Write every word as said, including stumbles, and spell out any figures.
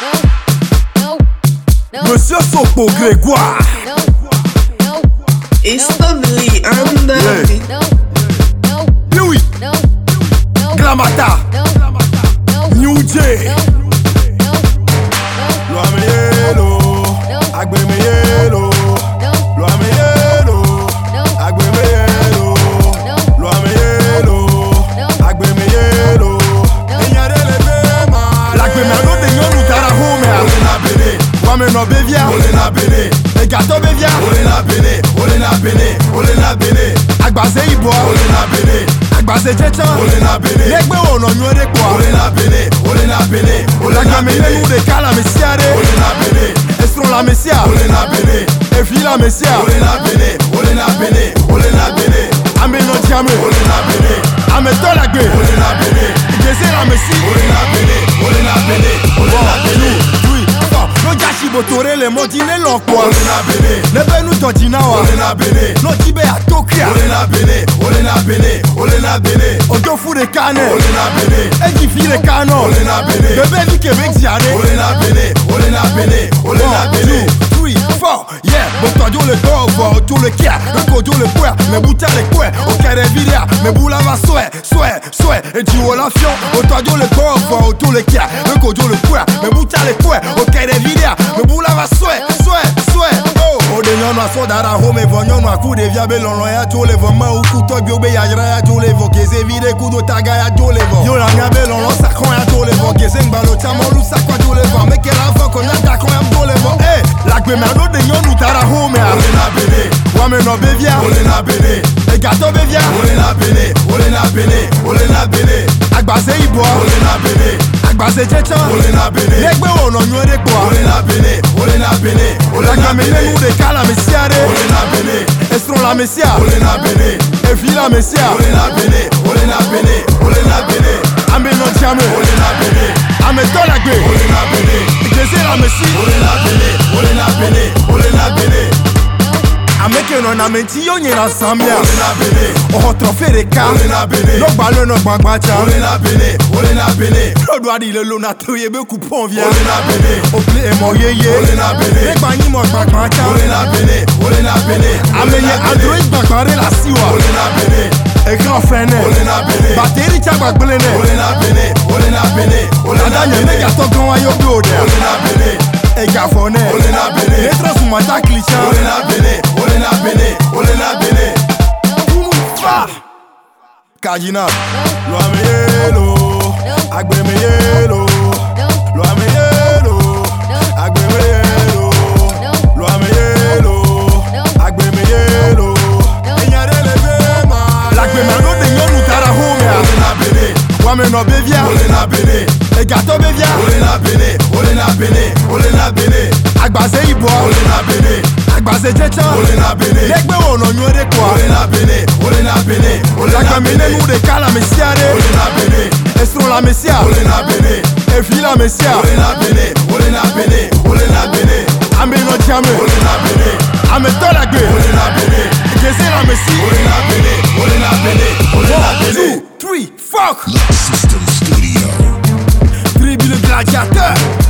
Monsieur Sokpo Grégoire. Estabili anda. Louis. Glamata. New J. Luameyelo. Agbemeyelo. Luameyelo. Agbemeyelo. Luameyelo. Agbemeyelo. Enyarele bema. L'agbemeyelo de nyonu tara home. Ole na bene. Wame no bevia. Ole na bene. Egato bevia. Ole na bene. Ole na bene. Ole na bene. Agbaze ibo. Ole na bene. Agbaze checha. Ole na bene. Legbe ono nyore kwa. Ole na bene. Ole na bene. Ole na bene. L'agbemeyelo de kala mesiare. Ole na bene. Estron la mesia. Ole na bene. Efi la mesia. Ole na bene. Ole na bene. Ole na bene. Ame no jame. Ole na bene. Ame tolagbe. Ole na bene. Igeze la mesi. Ole na bene. Ole na bene. Ole na bene. No jashi botore le modine lokwa. Ole na bene. Nebe nu dojina wa. Ole na bene. No jibe atokria. Ole na bene. Ole na bene. Ole na bene. Ojo fu de kane. Ole na bene. Eji fi de kano. Ole na bene. Bebe vi ke vexiane. Ole na bene. Ole na bene. Ole na bene. three, four, yeah. Botojo le covo, tu le kia. Le kojo le poer, me buta le kwe. Ok de vidia, me bula va soe, soe, soe. Et tu vois la fion. Botojo le covo, tu le kia. Le kojo le poer, me buta le kwe. Ok de vidia, me bula va soe, soe, soe. Oh, de nyon na so dara home vonyon na ku de via belon ya tu le voma u ku to biobe ya jra ya tu le vo keze vide ku do taga ya tu le vo. Yo la nya belon lo sakon ya tu le vo keze ngbalo chamo lu sakon tu le vo. Me ke la vo ko nya ta ko ya tu le vo. Eh, la gbe me no de nyon nu tara home. Ole na bene. Wame no bevia. Ole na bene. Egato bevia. Ole na bene. Ole na bene. Ole na bene. Agbaze ibo. Ole na bene. Agbaze checha. Ole na bene. Legbe ono nyore kwa. Ole na bene. Ole na bene. Ole na bene. Nu de kala mesiare. Ole na bene. Estron la mesia. Ole na bene. Efi la mesia. Ole na bene. Ole na bene. Ole na bene. Ame no jame. Ole na bene. Ame tolagbe. Ole na bene. Igeze la mesi. Ole na bene. Ole na bene. Ole na bene. Ameke no na menti yo nyina samia. Ole na bene. Oho trofe de ka. Ole na bene. No balo no gbagbacha. Ole na bene. Ole na bene. No do adi le lo na to ye be coupon via. Ole na bene. Ople e mo ye ye. Ole na bene. Ne gba ni mo gbagbacha. Ole na bene. Ole na bene. Amenye Android gbagbare la siwa. Ole na bene. Écran freiné. Ole na bene. Batterie cha gbagbele ne. Ole na bene. Ole na bene. Ole na bene. Mega to gan wa yo bi o de. Ole na bene. Ega fone. Ole na bene. Letras mu mata cliché. Ole na bene. Ole na bene. Ole na bene. Fa. Kajina. Luameyelo. Agbemeyelo. Luameyelo. Agbemeyelo. Luameyelo. Agbemeyelo. Enyarele bema. L'agbemeyelo de nyonu tara home. Ole na bene. Wame no bevia. Ole na bene. Egato bevia. Ole na bene. Ole na bene. Ole na bene. Agbaze ibo. Ole na bene. Agbaze checha. Ole na bene. Legbe ono nyore kwa. Ole na bene. Ole na bene. Ole na bene. Nu de kala mesiare. Ole na bene. Estron la mesia. Ole na bene. Efi la mesia. Ole na bene. Ole na bene. Ole na bene. Ame no jame. Ole na bene. Ame tolagbe. Ole na bene. Igeze la mesi. Ole na bene. Ole na bene. Ole na bene. two, three, fuck. System Studio. Tribu le gladiateur.